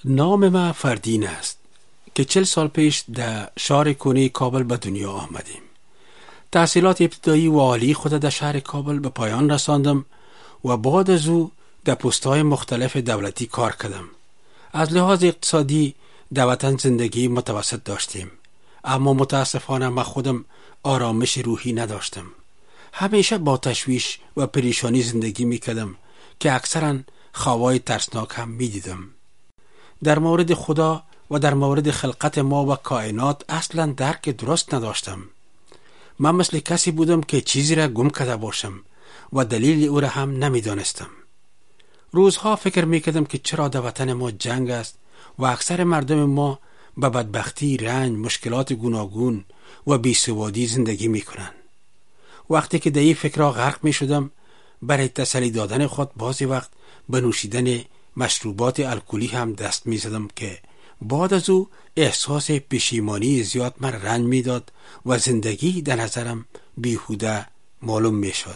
نام ما فردین است که 40 سال پیش در شهر کنی کابل به دنیا آمدیم. تحصیلات ابتدایی و عالی خود در شهر کابل به پایان رساندم و بعد از او در پست‌های مختلف دولتی کار کردم. از لحاظ اقتصادی در وطن زندگی متوسط داشتیم، اما متاسفانه من خودم آرامش روحی نداشتم. همیشه با تشویش و پریشانی زندگی میکردم که اکثرا خوابای ترسناک هم میدیدم. در مورد خدا و در مورد خلقت ما و کائنات اصلا درک درست نداشتم. من مثل کسی بودم که چیزی را گم کرده باشم و دلیل او را هم نمیدانستم. روزها فکر میکردم که چرا در وطن ما جنگ است و اکثر مردم ما به بدبختی، رنج، مشکلات گوناگون و بیسوادی زندگی میکنند. وقتی که در این فکرها غرق میشدم، برای تسلی دادن خود بعضی وقت به نوشیدن مشروبات الکلی هم دست میزدم که بعد از او احساس پشیمانی زیاد من رنج میداد و زندگی در نظرم بیهوده معلوم میشد.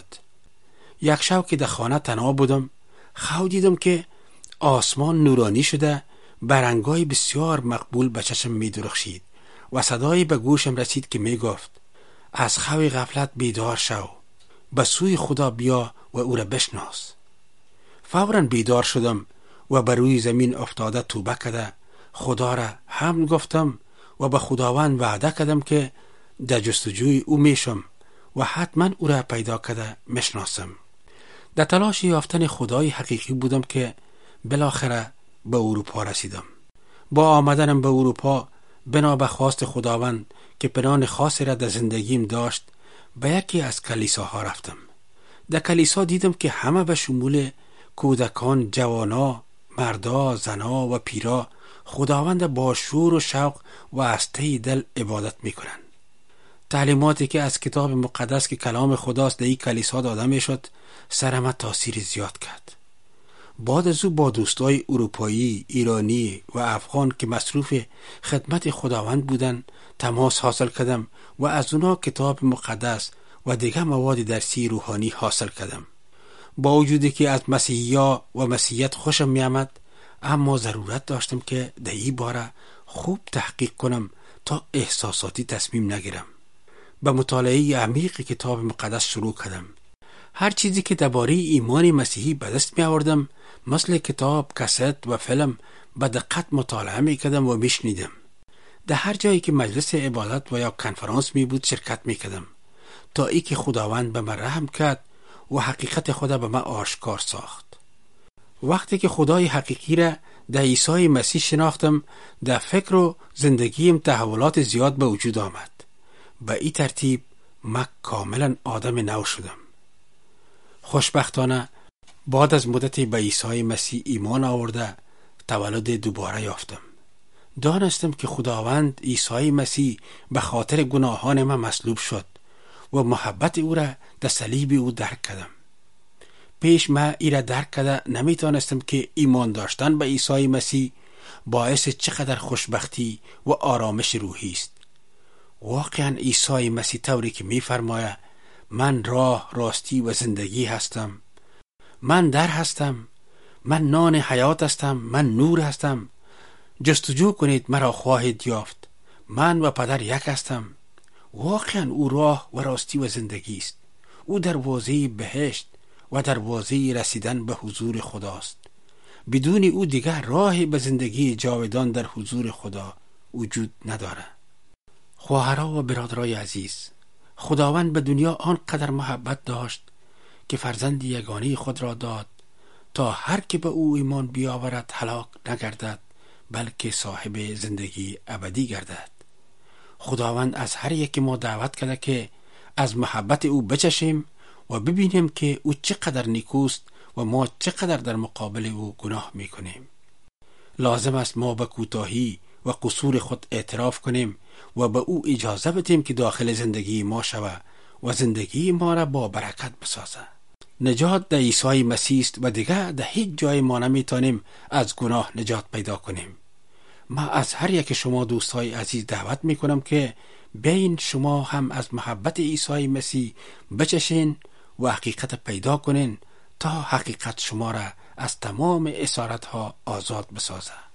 یک شب که در خانه تنها بودم، خواهد دیدم که آسمان نورانی شده برنگای بسیار مقبول به چشم می درخشید و صدایی به گوشم رسید که می گفت از خواب غفلت بیدار شو، به سوی خدا بیا و او را بشناس. فوراً بیدار شدم و بر روی زمین افتاده توبه کرده خدا را حمد گفتم و به خداوند وعده کردم که در جستجوی او میشم و حتما او را پیدا کرده میشناسم. در تلاش یافتن خدای حقیقی بودم که بالاخره به اروپا رسیدم. با آمدنم به اروپا بنا به خواست خداوند که پلان خاصی را در زندگیم داشت، به یکی از کلیساها رفتم. در کلیسا دیدم که همه به شمول کودکان، جوانا، مردا، زنا و پیرا خداوند با شور و شوق و از ته دل عبادت میکنند. تعلیماتی که از کتاب مقدس که کلام خداست در این کلیسا داده میشد سرم تاثیر زیاد کرد. بعد از او با دوستای اروپایی، ایرانی و افغان که مصروف خدمت خداوند بودند تماس حاصل کردم و از اونا کتاب مقدس و دیگر مواد درسی روحانی حاصل کردم. با وجودی که از مسیحیا و مسیحیت خوشم میامد، اما ضرورت داشتم که در این باره خوب تحقیق کنم تا احساساتی تصمیم نگیرم. به مطالعه عمیق کتاب مقدس شروع کردم. هر چیزی که درباره ایمان مسیحی به دست می آوردم، مثل کتاب، کست و فیلم، به دقت مطالعه می کردم و می شنیدم. در هر جایی که مجلس عبادت و یا کنفرانس می بود شرکت می کردم تا ای که خداوند به من رحم کرد و حقیقت خدا به من آشکار ساخت. وقتی که خدای حقیقی را در عیسی مسیح شناختم، در فکر و زندگیم تحولات زیاد به وجود آمد. به این ترتیب من کاملا آدم نو شدم. خوشبختانه بعد از مدتی به عیسی مسیح ایمان آورده تولد دوباره یافتم. دانستم که خداوند عیسی مسیح به خاطر گناهان من مصلوب شد و محبت او را در صلیب او درک کردم. پیش من ای را درک کرده نمیتونستم که ایمان داشتن به عیسی مسیح باعث چقدر خوشبختی و آرامش روحی است. واقعا عیسی مسیح طوری که میفرماید من راه، راستی و زندگی هستم، من در هستم، من نان حیات هستم، من نور هستم، جستجو کنید مرا خواهید یافت، من و پدر یک هستم. واقعا او راه و راستی و زندگی است. او دروازه بهشت و دروازه رسیدن به حضور خداست. بدون او دیگر راهی به زندگی جاودان در حضور خدا وجود نداره. خواهرها و برادرای عزیز، خداوند به دنیا آنقدر محبت داشت که فرزند یگانه خود را داد تا هر که به او ایمان بیاورد هلاک نگردد بلکه صاحب زندگی ابدی گردد. خداوند از هر یک ما دعوت کرده که از محبت او بچشیم و ببینیم که او چقدر نیکوست و ما چقدر در مقابل او گناه میکنیم. لازم است ما به کوتاهی و قصور خود اعتراف کنیم و به او اجازه بدیم که داخل زندگی ما شود و زندگی ما را با برکت بسازه. نجات در عیسی مسیح است و دیگر در هیچ جای ما نمیتونیم از گناه نجات پیدا کنیم. من از هر یک شما دوستای عزیز دعوت میکنم که بیاین شما هم از محبت عیسی مسیح بچشین و حقیقت پیدا کنین تا حقیقت شما را از تمام اسارت ها آزاد بسازه.